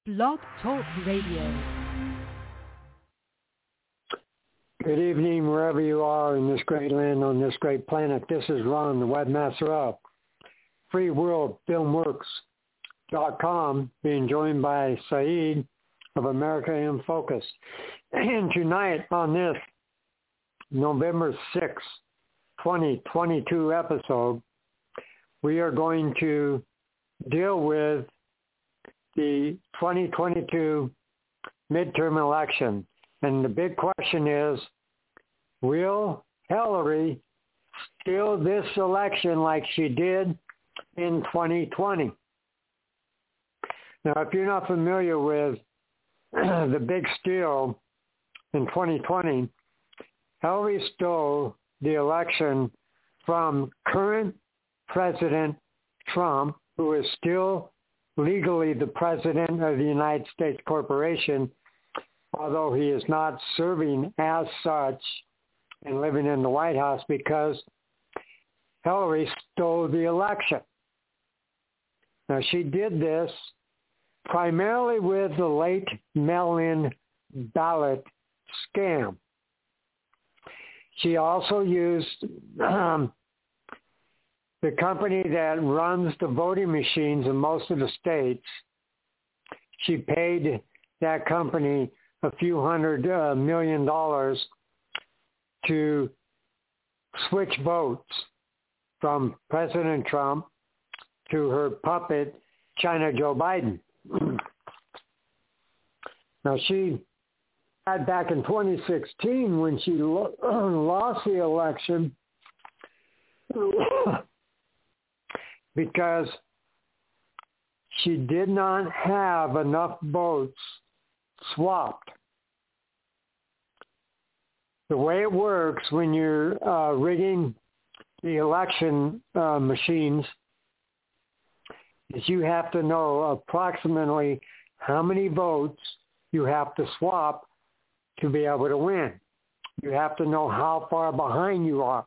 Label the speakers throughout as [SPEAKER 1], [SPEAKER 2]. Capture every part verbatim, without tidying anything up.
[SPEAKER 1] Blog Talk Radio.
[SPEAKER 2] Good evening, wherever you are in this great land, on this great planet. This is Ron, the webmaster of free world film works dot com, being joined by Saeed of America in Focus. And tonight on this November sixth, twenty twenty-two episode, we are going to deal with the twenty twenty-two midterm election. And the big question is, will Hillary steal this election like she did in twenty twenty? Now, if you're not familiar with the big steal in twenty twenty, Hillary stole the election from current President Trump, who is still legally the president of the United States Corporation, although he is not serving as such and living in the White House, because Hillary stole the election. Now, she did this primarily with the late mail-in ballot scam. She also used um, the company that runs the voting machines in most of the states. She paid that company a few hundred uh, million dollars to switch votes from President Trump to her puppet, China Joe Biden. Now, she had back in twenty sixteen, when she lo- lost the election, because she did not have enough votes swapped. The way it works when you're uh, rigging the election uh, machines is you have to know approximately how many votes you have to swap to be able to win. You have to know how far behind you are.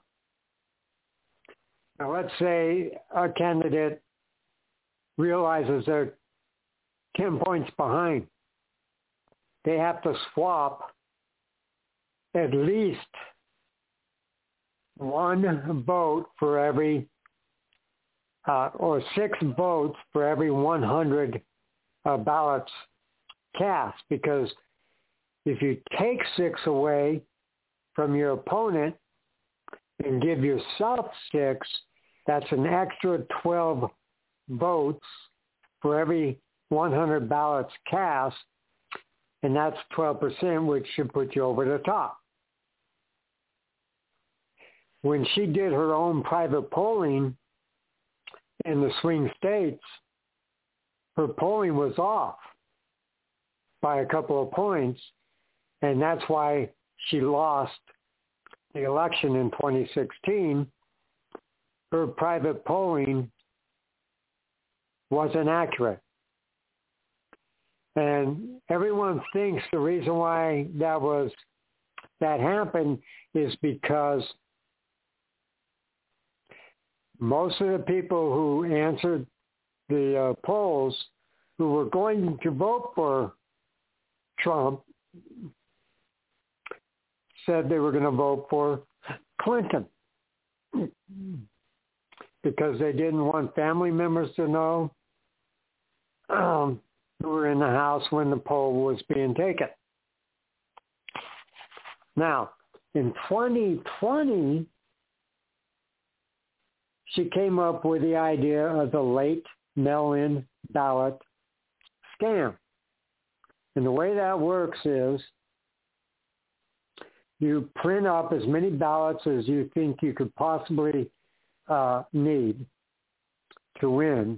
[SPEAKER 2] Now, let's say a candidate realizes they're ten points behind. They have to swap at least one vote for every, uh, or six votes for every one hundred uh, ballots cast. Because if you take six away from your opponent and give yourself six, that's an extra twelve votes for every one hundred ballots cast, and that's twelve percent, which should put you over the top. When she did her own private polling in the swing states, her polling was off by a couple of points, and that's why she lost the election in twenty sixteen. Her private polling wasn't accurate. And everyone thinks the reason why that was that happened is because most of the people who answered the uh, polls who were going to vote for Trump said they were going to vote for Clinton because they didn't want family members to know um, who were in the house when the poll was being taken. Now, in twenty twenty, she came up with the idea of the late mail-in ballot scam. And the way that works is you print up as many ballots as you think you could possibly uh, need to win,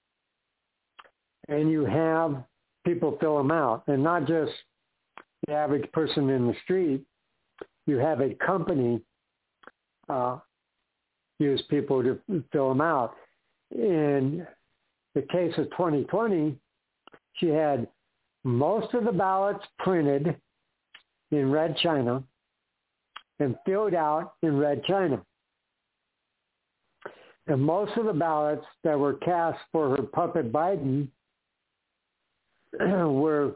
[SPEAKER 2] and you have people fill them out. And not just the average person in the street. You have a company uh, use people to fill them out. In the case of twenty twenty, she had most of the ballots printed in red China and filled out in red China. And most of the ballots that were cast for her puppet Biden were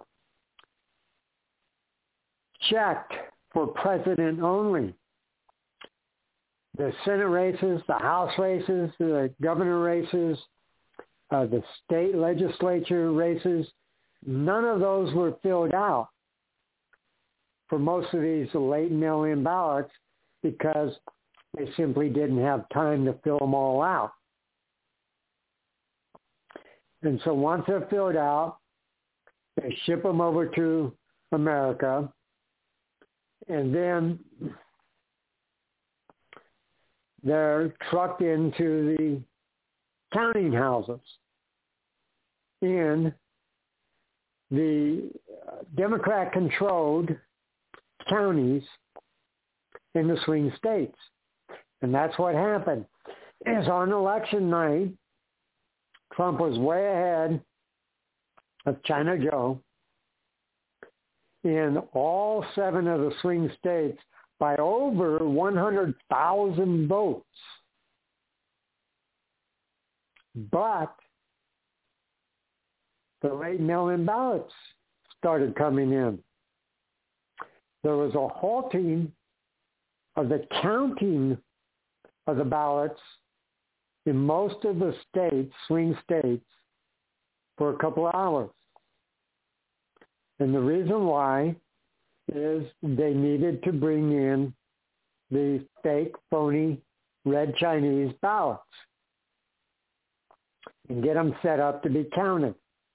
[SPEAKER 2] checked for president only. The Senate races, the House races, the governor races, uh, the state legislature races, none of those were filled out for most of these late mail-in ballots because they simply didn't have time to fill them all out. And so once they're filled out, they ship them over to America, and then they're trucked into the counting houses in the Democrat-controlled counties in the swing states. And that's what happened. Is on election night, Trump was way ahead of China Joe in all seven of the swing states by over one hundred thousand votes. But the late mail-in ballots started coming in. There was a halting of the counting of the ballots in most of the states, swing states, for a couple of hours. And the reason why is they needed to bring in the fake, phony, red Chinese ballots and get them set up to be counted.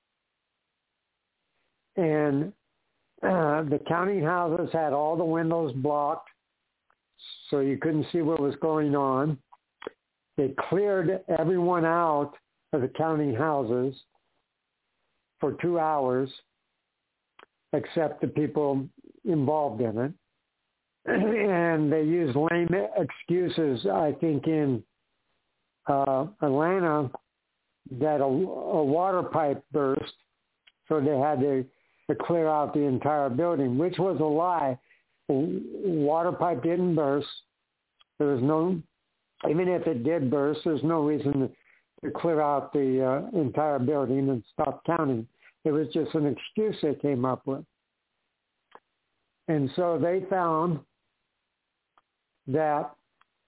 [SPEAKER 2] And uh, the counting houses had all the windows blocked, so you couldn't see what was going on. They cleared everyone out of the counting houses for two hours, except the people involved in it. And they used lame excuses, I think, in uh, Atlanta, that a, a water pipe burst, so they had to, to clear out the entire building, which was a lie. The water pipe didn't burst. There was no, even if it did burst, there's no reason to, to clear out the uh, entire building and stop counting. It was just an excuse they came up with. And so they found that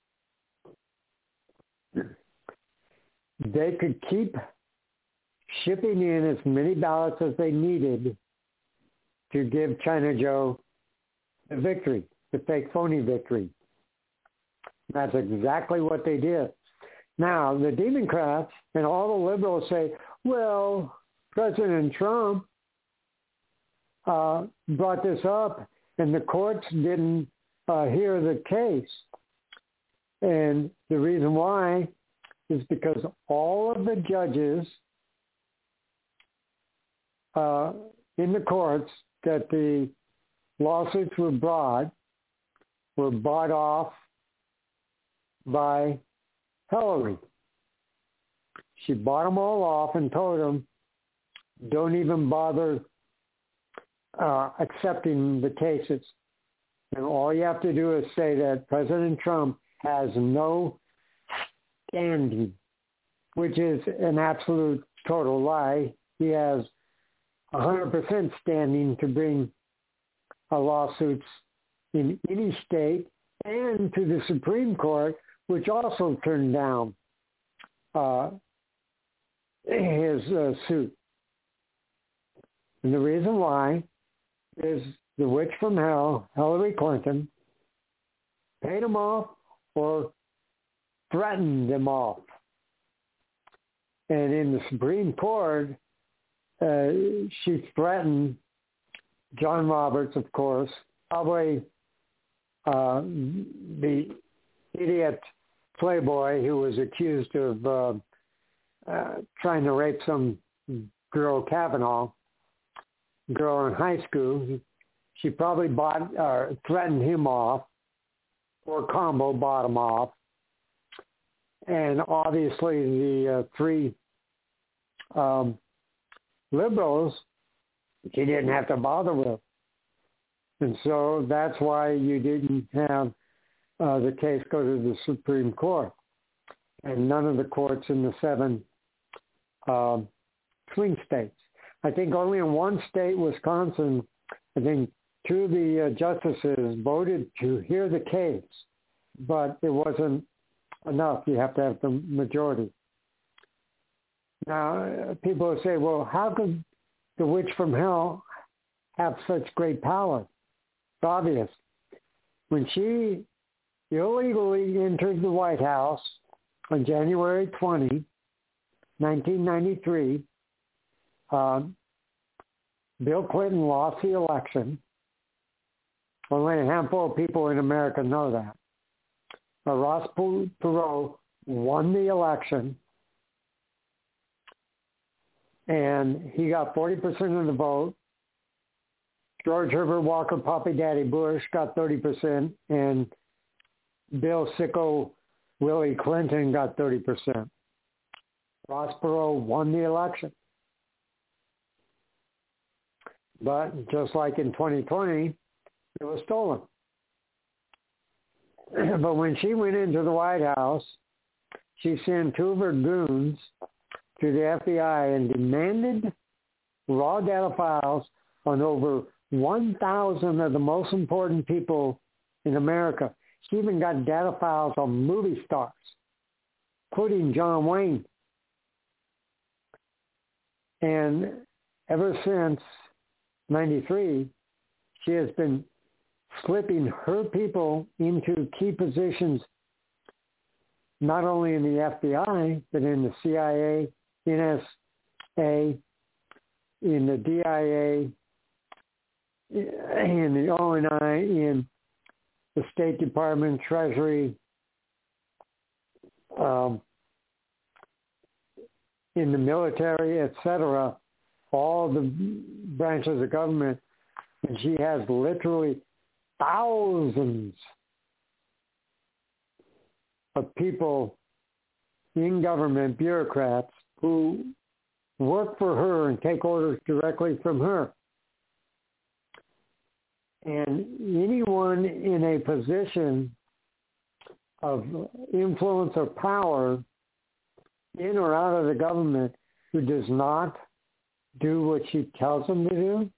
[SPEAKER 2] they could keep shipping in as many ballots as they needed to give China Joe the victory, the fake phony victory. That's exactly what they did. Now, the Democrats and all the liberals say, well, President Trump uh, brought this up and the courts didn't uh, hear the case. And the reason why is because all of the judges uh, in the courts that the lawsuits were brought were bought off by Hillary. She bought them all off and told them, don't even bother uh, accepting the cases. And all you have to do is say that President Trump has no standing, which is an absolute total lie. He has one hundred percent standing to bring uh, lawsuits in any state and to the Supreme Court, which also turned down uh, his uh, suit. And the reason why is the witch from hell, Hillary Clinton, paid him off or threatened him off. And in the Supreme Court, uh, she threatened John Roberts, of course, probably uh, the idiot playboy who was accused of uh, uh, trying to rape some girl, Kavanaugh, girl in high school. She probably bought or uh, threatened him off, or combo bought him off. And obviously the uh, three um, liberals, she didn't have to bother with. And so that's why you didn't have uh, the case go to the Supreme Court. And none of the courts in the seven uh, swing states. I think only in one state, Wisconsin, I think two of the uh, justices voted to hear the case, but it wasn't enough. You have to have the majority. Now, uh, people will say, well, how could the witch from hell have such great power? It's obvious. When she illegally entered the White House on January twentieth, nineteen ninety-three, um, Bill Clinton lost the election. Only a handful of people in America know that. Uh, Ross Perot won the election, and he got forty percent of the vote. George Herbert Walker, Poppy Daddy Bush got thirty percent, and Bill Sicko Willie Clinton got thirty percent. Ross Perot won the election. But just like in twenty twenty, it was stolen. But when she went into the White House, she sent two of her goons to the F B I and demanded raw data files on over one thousand of the most important people in America. She even got data files on movie stars, including John Wayne. And ever since ninety-three, she has been slipping her people into key positions, not only in the F B I, but in the C I A, N S A, in the D I A, in the O N I, in the State Department, Treasury, um, in the military, et cetera, all the branches of government. And she has literally thousands of people in government, bureaucrats, who work for her and take orders directly from her. And anyone in a position of influence or power in or out of the government who does not do what she tells them to do,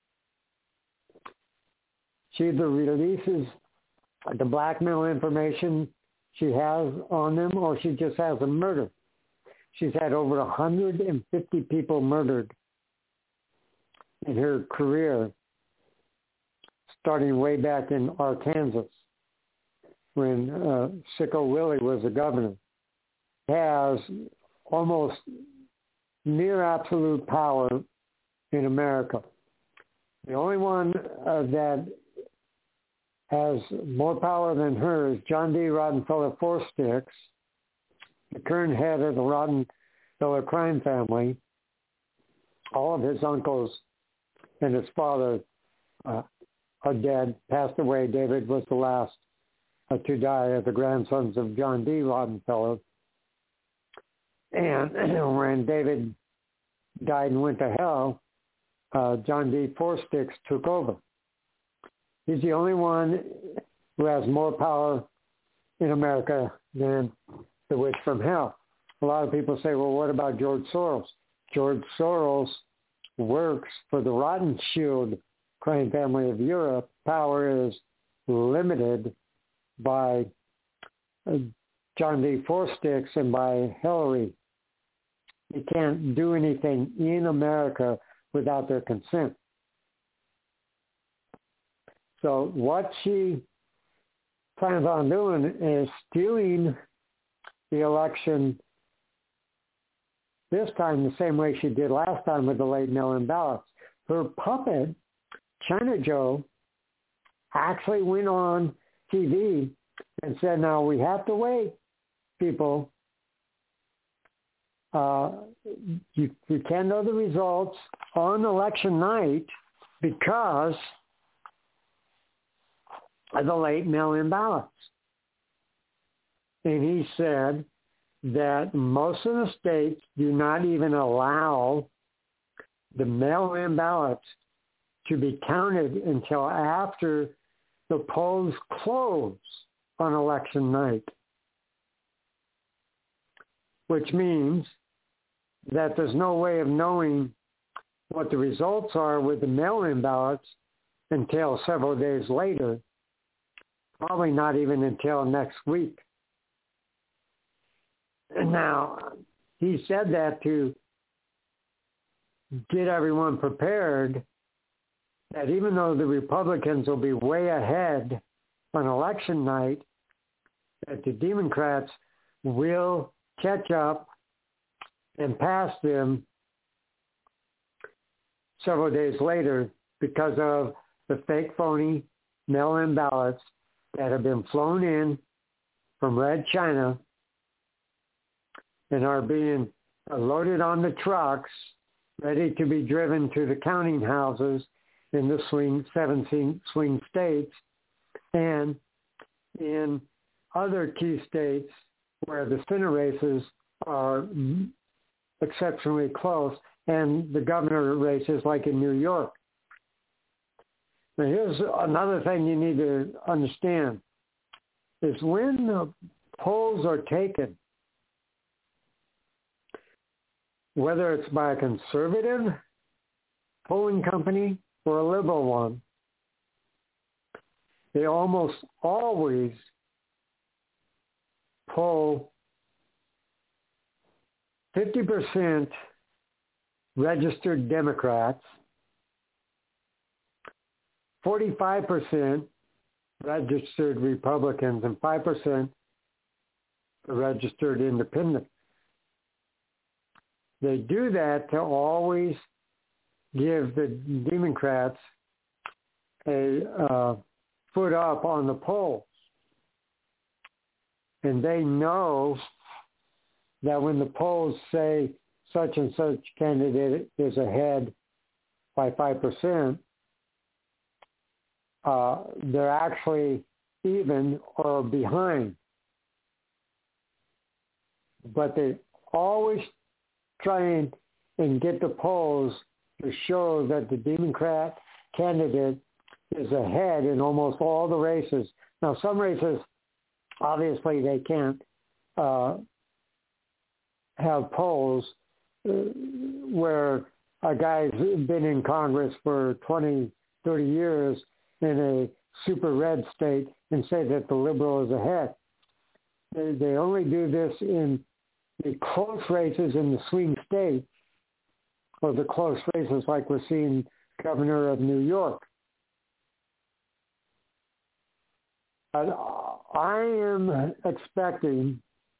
[SPEAKER 2] she either releases the blackmail information she has on them, or she just has them murdered. She's had over one hundred fifty people murdered in her career, starting way back in Arkansas when uh, Sicko Willie was the governor. Has almost near absolute power in America. The only one uh, that has more power than her is John D. Rockefeller Forsticks, the current head of the Rockefeller crime family. All of his uncles and his father uh, are dead, passed away. David was the last uh, to die of the grandsons of John D. Rockefeller. And when David died and went to hell, uh, John D. Forsticks took over. He's the only one who has more power in America than the witch from hell. A lot of people say, well, what about George Soros? George Soros works for the Rothschild crime family of Europe. Power is limited by uh, John D. Forsticks and by Hillary. You can't do anything in America without their consent. So what she plans on doing is stealing the election this time the same way she did last time with the late mail-in ballots. Her puppet, China Joe, actually went on T V and said, now we have to wait, people. Uh, you, you can't know the results on election night because of the late mail-in ballots. And he said that most of the states do not even allow the mail-in ballots to be counted until after the polls close on election night, which means that there's no way of knowing what the results are with the mail-in ballots until several days later, probably not even until next week. And now, he said that to get everyone prepared that even though the Republicans will be way ahead on election night, that the Democrats will catch up and pass them several days later because of the fake phony mail-in ballots that have been flown in from Red China and are being loaded on the trucks, ready to be driven to the counting houses in the swing, seven swing states and in other key states where the Senate races are exceptionally close, and the governor races like in New York. Now here's another thing you need to understand, is when the polls are taken, whether it's by a conservative polling company or a liberal one, they almost always poll fifty percent registered Democrats, forty-five percent registered Republicans, and five percent registered independents. They do that to always give the Democrats a uh, foot up on the polls. And they know that when the polls say such and such candidate is ahead by five percent, uh, they're actually even or behind. But they always try and, and get the polls to show that the Democrat candidate is ahead in almost all the races. Now, some races, obviously, they can't uh, have polls uh, where a guy's been in Congress for twenty, thirty years in a super red state and say that the liberal is ahead. They, they only do this in the close races in the swing states, or the close races like we're seeing governor of New York. But I am expecting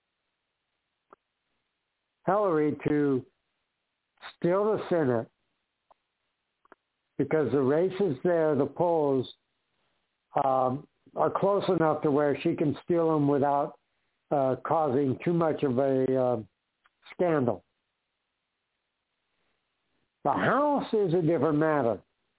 [SPEAKER 2] Hillary to steal the Senate because the races there, the polls, um, are close enough to where she can steal them without uh, causing too much of a uh, scandal. The House is a different matter.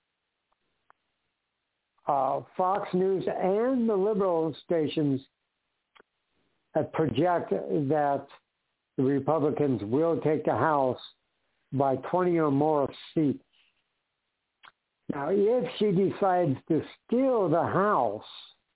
[SPEAKER 2] Uh, Fox News and the liberal stations uh, project that the Republicans will take the House by twenty or more seats. Now, if she decides to steal the House,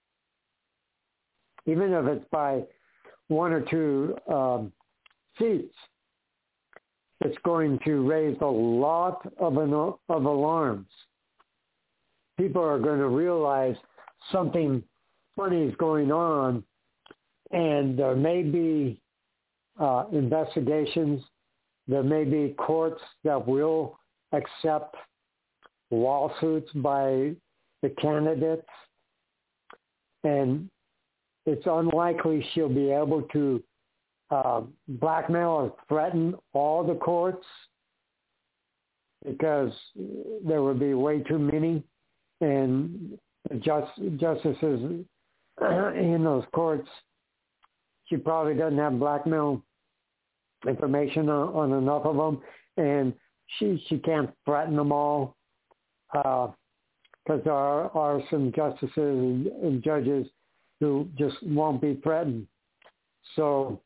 [SPEAKER 2] even if it's by one or two um, seats, it's going to raise a lot of, an, of alarms. People are going to realize something funny is going on, and there may be uh, investigations. There may be courts that will accept lawsuits by the candidates, and it's unlikely she'll be able to uh, blackmail or threaten all the courts because there would be way too many. And the just, justices in those courts, she probably doesn't have blackmail information on, on enough of them, and she she can't threaten them all because uh, there are, are some justices and, and judges who just won't be threatened. So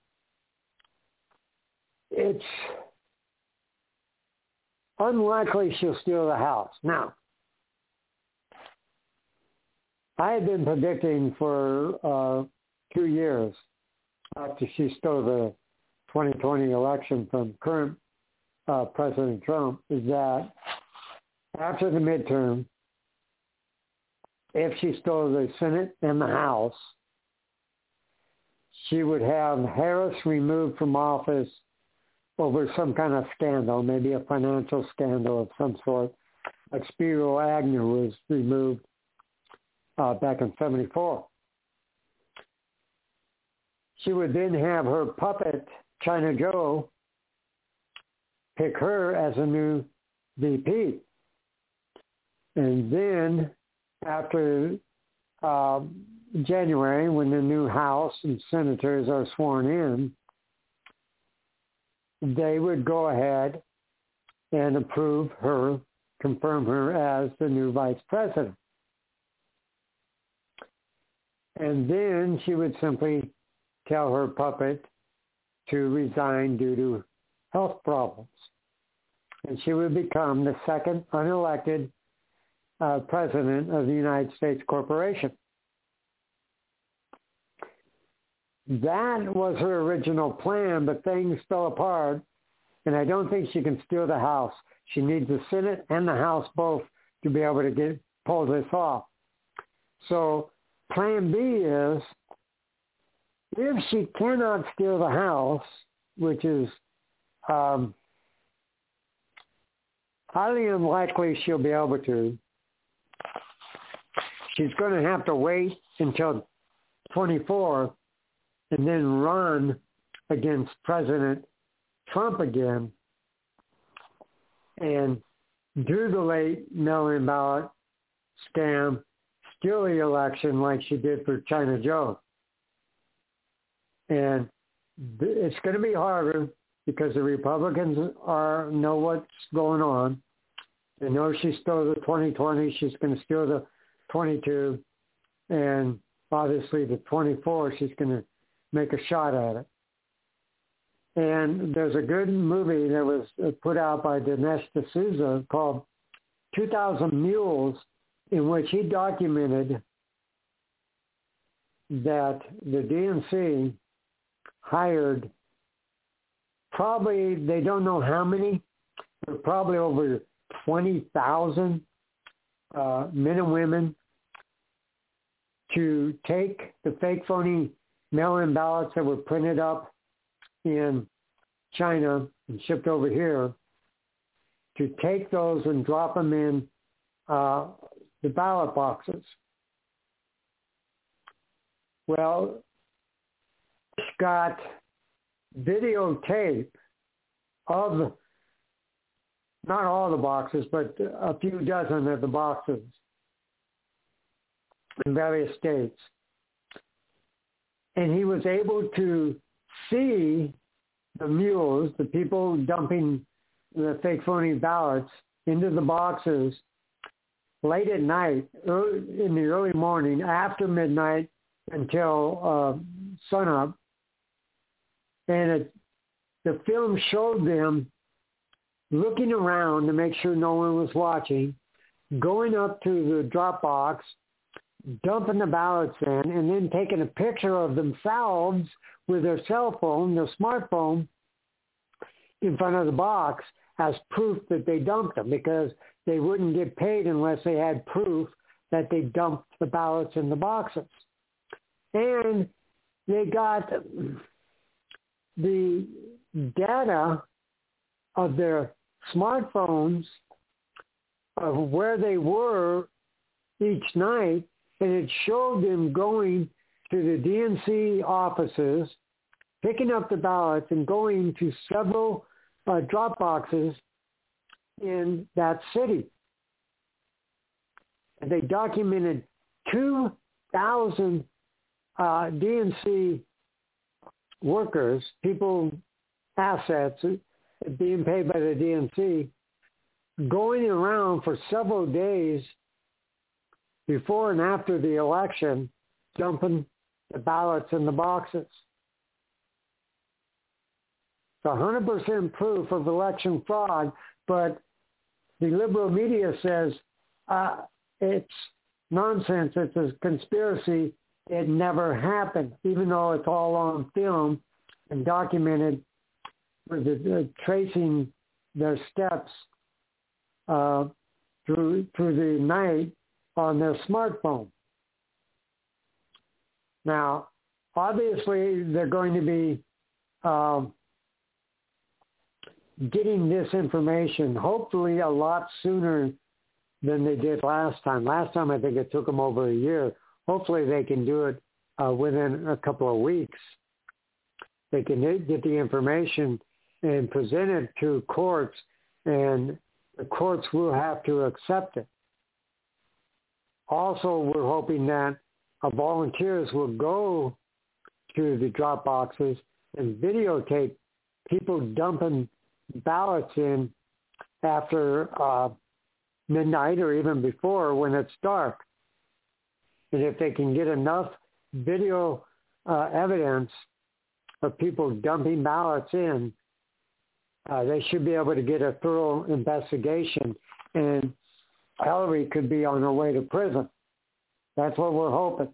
[SPEAKER 2] it's unlikely she'll steal the House. Now, I had been predicting for uh, two years after she stole the twenty twenty election from current uh, President Trump is that after the midterm, if she stole the Senate and the House, she would have Harris removed from office over some kind of scandal, maybe a financial scandal of some sort. Like Spiro Agnew was removed uh, back in seventy-four. She would then have her puppet, China Joe, pick her as a new V P. And then after uh, January, when the new House and senators are sworn in, they would go ahead and approve her, confirm her as the new vice president. And then she would simply tell her puppet to resign due to health problems. And she would become the second unelected uh, president of the United States Corporation. That was her original plan, but things fell apart, and I don't think she can steal the House. She needs the Senate and the House both to be able to get pull this off. So plan B is, if she cannot steal the House, which is um, highly unlikely she'll be able to, she's going to have to wait until twenty-four and then run against President Trump again and do the late mail-in ballot scam, steal the election like she did for China Joe. And it's going to be harder because the Republicans are know what's going on. They know she stole the twenty twenty. She's going to steal the twenty-two. And obviously the twenty-four, she's going to make a shot at it. And there's a good movie that was put out by Dinesh D'Souza called two thousand Mules, in which he documented that the D N C hired probably, they don't know how many, but probably over twenty thousand uh, men and women to take the fake phony mail-in ballots that were printed up in China and shipped over here, to take those and drop them in uh, the ballot boxes. Well, got videotape of not all the boxes, but a few dozen of the boxes in various states. And he was able to see the mules, the people dumping the fake phony ballots into the boxes late at night, early, in the early morning, after midnight until uh, sunup. And it, the film showed them looking around to make sure no one was watching, going up to the drop box, dumping the ballots in, and then taking a picture of themselves with their cell phone, their smartphone, in front of the box as proof that they dumped them, because they wouldn't get paid unless they had proof that they dumped the ballots in the boxes. And they got the data of their smartphones of where they were each night, and it showed them going to the D N C offices, picking up the ballots, and going to several uh, drop boxes in that city. And they documented two thousand uh, D N C workers, people, assets being paid by the D N C, going around for several days before and after the election, dumping the ballots in the boxes. It's one hundred percent proof of election fraud, but the liberal media says uh, it's nonsense, it's a conspiracy, it never happened, even though it's all on film and documented with the, uh, tracing their steps uh, through through the night on their smartphone. Now, obviously, they're going to be um, getting this information hopefully a lot sooner than they did last time. Last time, I think it took them over a year. Hopefully, they can do it uh, within a couple of weeks. They can get the information and present it to courts, and the courts will have to accept it. Also, we're hoping that uh, volunteers will go to the drop boxes and videotape people dumping ballots in after uh, midnight or even before when it's dark. And if they can get enough video uh, evidence of people dumping ballots in, uh, they should be able to get a thorough investigation, and Hillary could be on her way to prison. That's what we're hoping.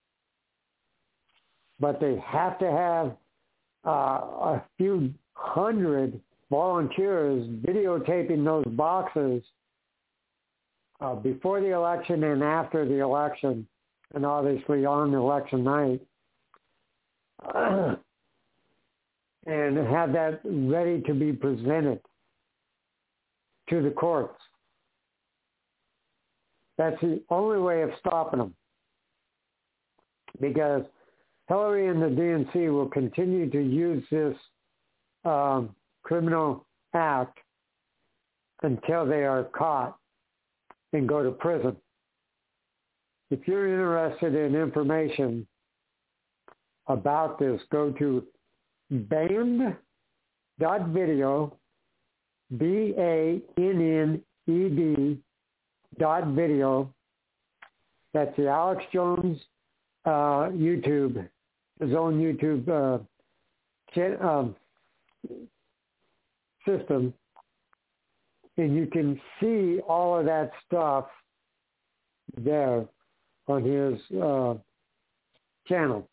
[SPEAKER 2] But they have to have uh, a few hundred volunteers videotaping those boxes uh, before the election and after the election, and obviously on election night, uh, and have that ready to be presented to the courts. That's the only way of stopping them, because Hillary and the D N C will continue to use this um, criminal act until they are caught and go to prison. If you're interested in information about this, go to banned dot video, B A N N E D dot video. That's the Alex Jones uh, YouTube, his own YouTube uh, ch- um, system. And you can see all of that stuff there on his uh, channel.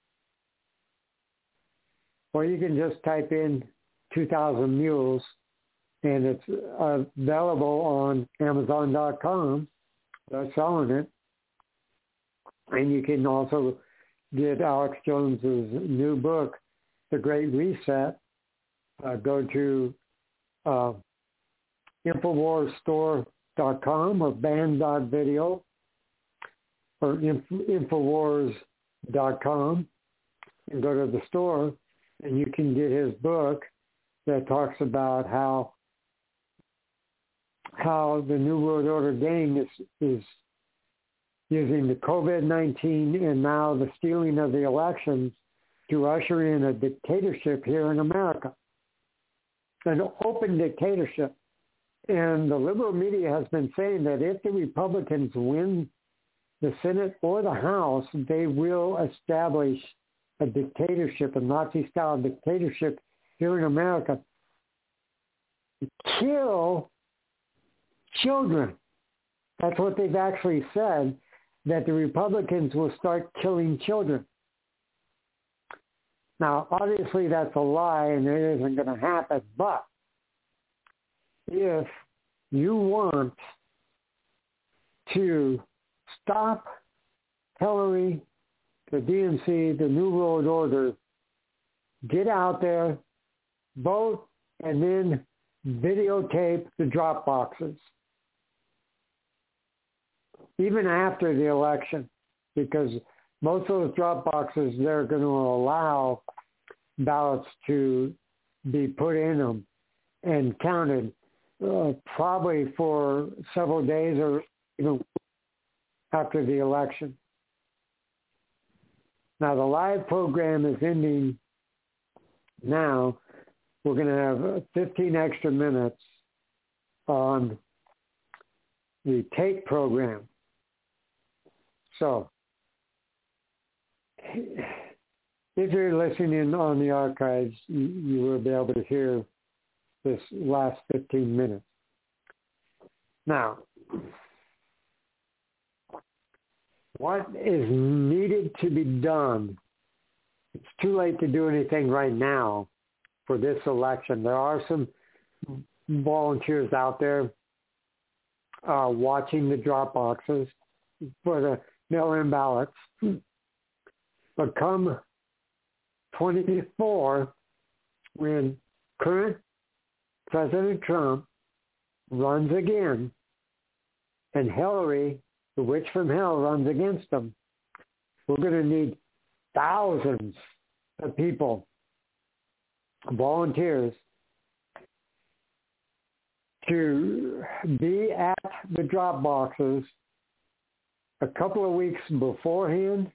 [SPEAKER 2] Or you can just type in two thousand mules, and it's uh, available on Amazon dot com. They're selling it. And you can also get Alex Jones's new book, The Great Reset. Uh, go to uh, Infowars Store dot com or band dot video or Infowars dot com and go to the store, and you can get his book that talks about how how the New World Order gang is, is using the COVID nineteen and now the stealing of the elections to usher in a dictatorship here in America, an open dictatorship. And the liberal media has been saying that if the Republicans win the Senate or the House, they will establish a dictatorship, a Nazi-style dictatorship here in America. Kill children. That's what they've actually said, that the Republicans will start killing children. Now, obviously that's a lie and it isn't going to happen, but if you want to stop Hillary, the D N C, the New World Order, get out there, vote, and then videotape the drop boxes. Even after the election, because most of those drop boxes, they're going to allow ballots to be put in them and counted uh, probably for several days or even after the election. Now, the live program is ending now. We're going to have fifteen extra minutes on the tape program. So, if you're listening on the archives, you, you will be able to hear this last fifteen minutes. Now, what is needed to be done? It's too late to do anything right now for this election. There are some volunteers out there uh, watching the drop boxes for the mail-in ballots. But come twenty-four, when current President Trump runs again, and Hillary, the witch from hell, runs against him, we're going to need thousands of people, volunteers, to be at the drop boxes a couple of weeks beforehand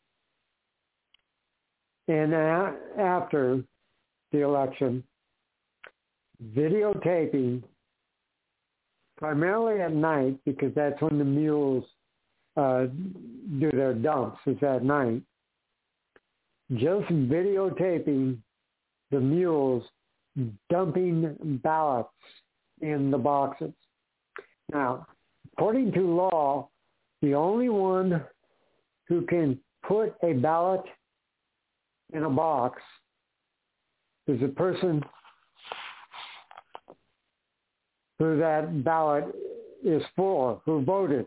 [SPEAKER 2] and a- after the election, videotaping, primarily at night, because that's when the mules uh, do their dumps, is at night, just videotaping the mules dumping ballots in the boxes. Now, according to law, the only one who can put a ballot in a box is the person who that ballot is for, who voted.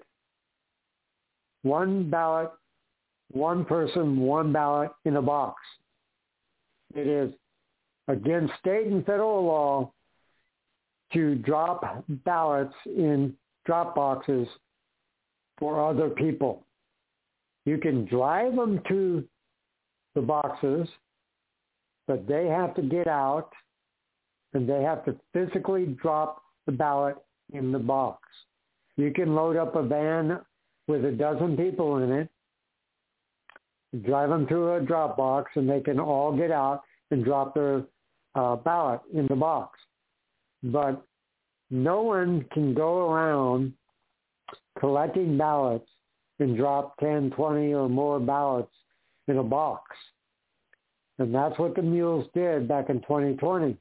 [SPEAKER 2] One ballot, one person, one ballot in a box. It is against state and federal law to drop ballots in drop boxes for other people. You can drive them to the boxes, but they have to get out and they have to physically drop the ballot in the box. You can load up a van with a dozen people in it, drive them to a drop box, and they can all get out and drop their uh, ballot in the box. But no one can go around collecting ballots and drop ten, twenty or more ballots in a box. And that's what the mules did back in twenty twenty.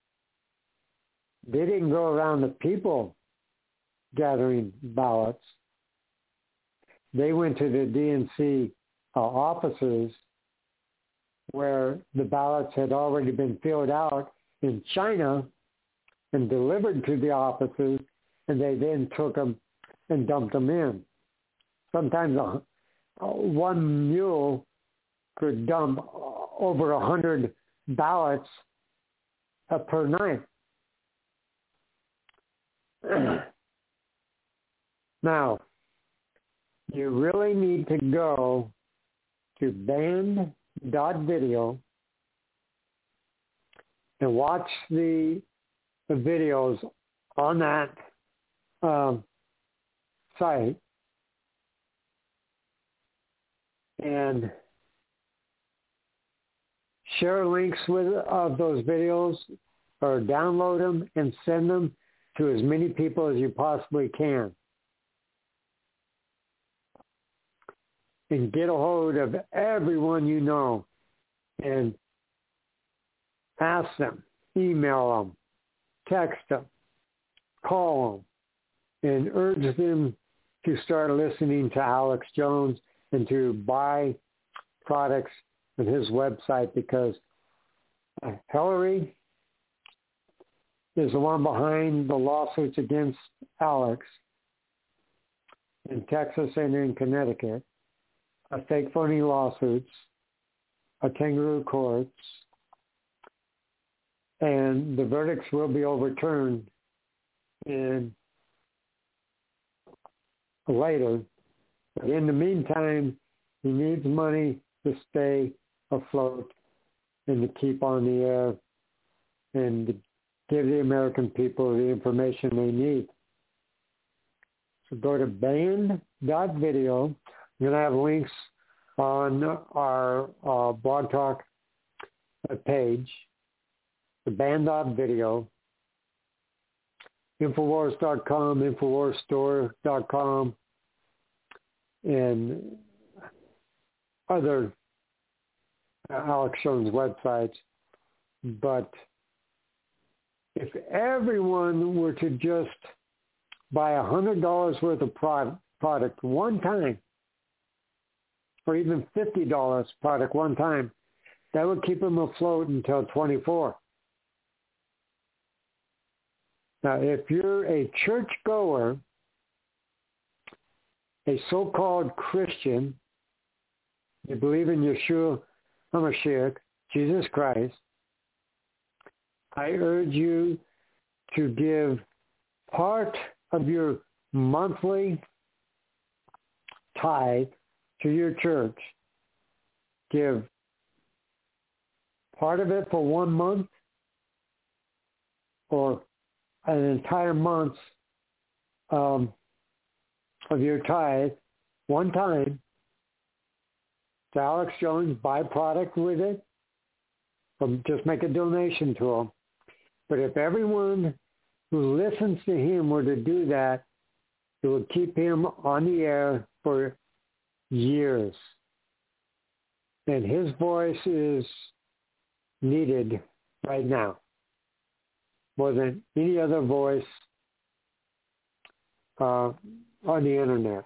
[SPEAKER 2] They didn't go around the people gathering ballots. They went to the D N C uh, offices where the ballots had already been filled out in China and delivered to the offices, and they then took them and dumped them in. Sometimes uh, one mule could dump over a hundred ballots uh, per night. Now, you really need to go to band dot video and watch the, the videos on that um, site and share links with of those videos or download them and send them to as many people as you possibly can. And get a hold of everyone you know and ask them, email them, text them, call them, and urge them to start listening to Alex Jones and to buy products on his website, because Hillary is the one behind the lawsuits against Alex in Texas and in Connecticut. A fake phony lawsuits, a kangaroo courts, and the verdicts will be overturned in later. But in the meantime, he needs money to stay afloat and to keep on the air and to give the American people the information they need. So go to band dot video. We're going to have links on our uh, Blog Talk page, the band dot video, Infowars dot com, Infowars store dot com, and other uh, Alex Jones websites. But if everyone were to just buy one hundred dollars worth of product, product one time, or even fifty dollars product one time, that would keep them afloat until twenty-four. Now, if you're a church goer a so-called Christian, you believe in Yeshua HaMashiach, Jesus Christ, I urge you to give part of your monthly tithe to your church. Give part of it for one month or an entire month um, of your tithe one time to Alex Jones, buy product with it, or just make a donation to him. But if everyone who listens to him were to do that, it would keep him on the air for years. And his voice is needed right now more than any other voice uh, on the internet.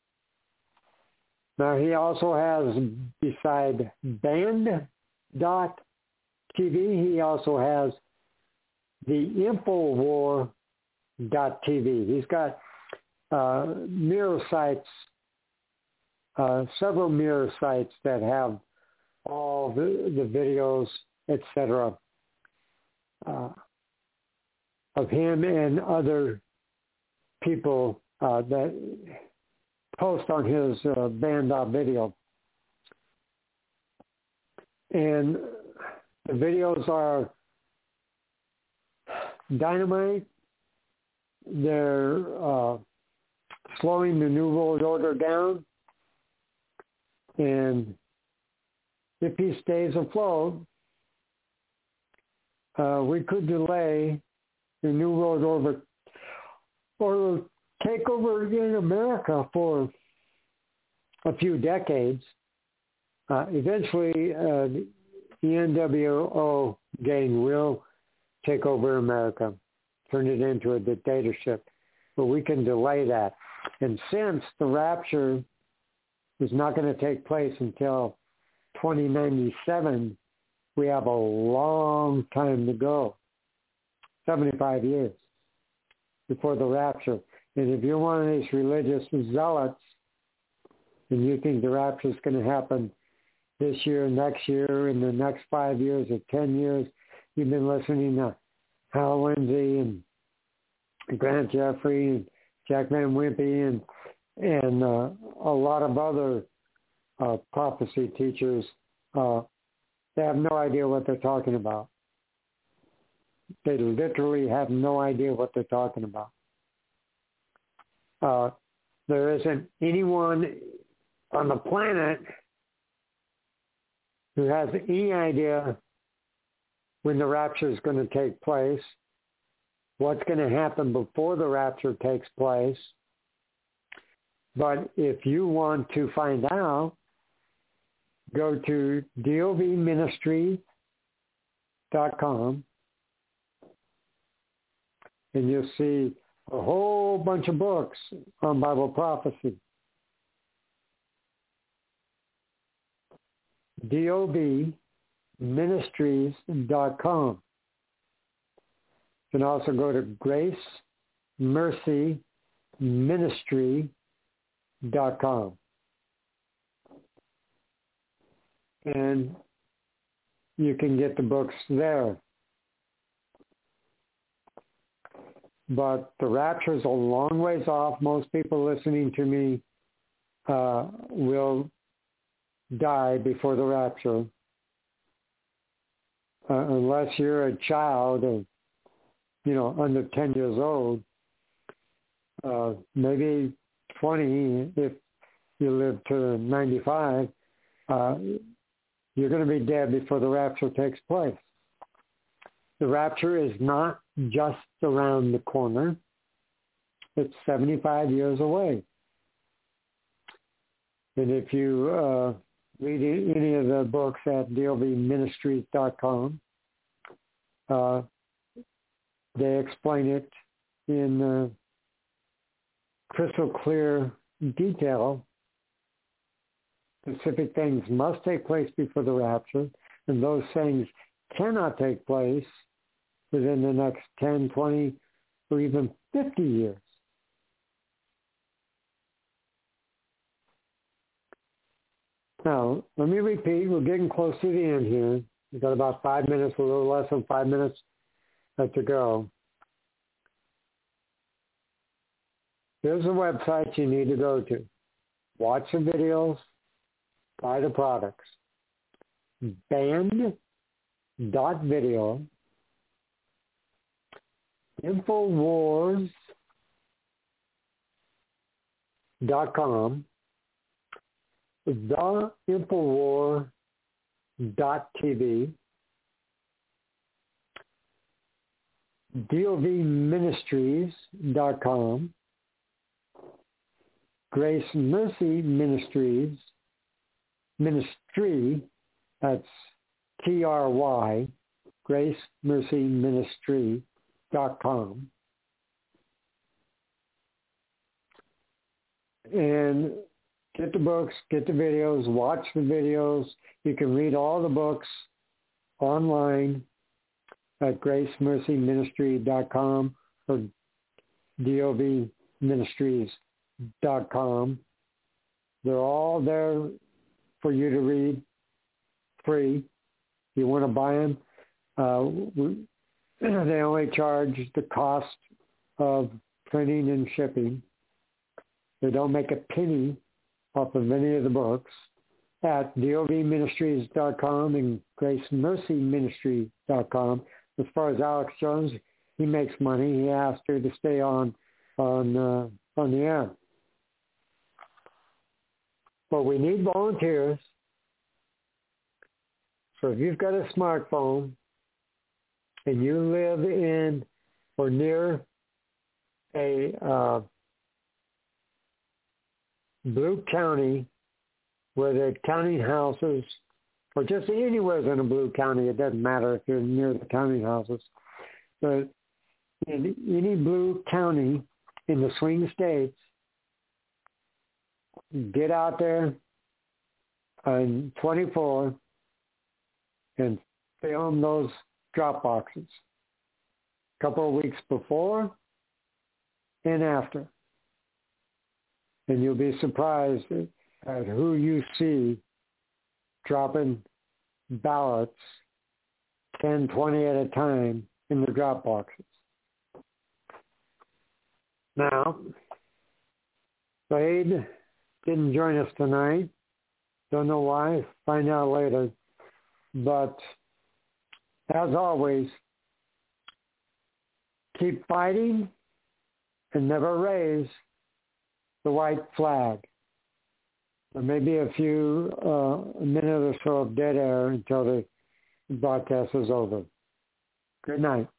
[SPEAKER 2] Now he also has, beside band dot T V, he also has the Infowar dot T V. He's got uh, mirror sites, uh, several mirror sites that have all the, the videos, et cetera, uh, of him and other people uh, that post on his uh, band dot video. And the videos are dynamite. They're uh, slowing the New World Order down. And if he stays afloat, uh, we could delay the New World Order or take over in America for a few decades. Uh, eventually, uh, the N W O gang will take over America, turn it into a dictatorship. But we can delay that. And since the rapture is not going to take place until twenty ninety-seven, we have a long time to go, seventy-five years before the rapture. And if you're one of these religious zealots and you think the rapture is going to happen this year, next year, in the next five years or ten years, you've been listening to Hal Lindsey and Grant Jeffrey and Jack Van Wimpy and, and uh, a lot of other uh, prophecy teachers. Uh, they have no idea what they're talking about. They literally have no idea what they're talking about. Uh, there isn't anyone on the planet who has any idea when the rapture is going to take place, what's going to happen before the rapture takes place. But if you want to find out, go to dov ministry dot com and you'll see a whole bunch of books on Bible prophecy. dov ministries dot com. You can also go to grace mercy ministry dot com. And you can get the books there. But the rapture is a long ways off. Most people listening to me uh, will die before the rapture. Uh, unless you're a child of, you know, under ten years old, uh, maybe twenty if you live to ninety-five, uh, you're going to be dead before the rapture takes place. The rapture is not just around the corner. It's seventy-five years away. And if you uh, read any of the books at dov ministries dot com, uh, they explain it in uh, crystal clear detail. Specific things must take place before the rapture, and those things cannot take place within the next ten, twenty, or even fifty years. Now, let me repeat. We're getting close to the end here. We've got about five minutes, a little less than five minutes to go. Here's a website you need to go to. Watch the videos, buy the products. Band dot video, Infowars dot com, the Infowar dot T V, D O V Ministries dot com, Grace Mercy Ministries, Ministry, that's T R Y, Grace Mercy Ministry dot com. And get the books, get the videos, watch the videos. You can read all the books online at Grace Mercy Ministry dot com or D O V Ministries dot com. They're all there for you to read, free. If you want to buy them, uh, we, they only charge the cost of printing and shipping. They don't make a penny off of any of the books. At D O V Ministries dot com and Grace Mercy Ministry dot com. As far as Alex Jones, he makes money. He asked her to stay on on uh, on the air. But we need volunteers. So if you've got a smartphone and you live in or near a uh, blue county where the county houses, or just anywhere in a blue county, it doesn't matter if you're near the county houses, but in any blue county in the swing states, get out there on twenty-four and film those drop boxes a couple of weeks before and after. And you'll be surprised at who you see dropping ballots ten, twenty at a time in the drop boxes. Now, Slade didn't join us tonight. Don't know why. Find out later. But as always, keep fighting and never raise the white flag. There may be a few, uh, a minute or so of dead air until the broadcast is over. Good night.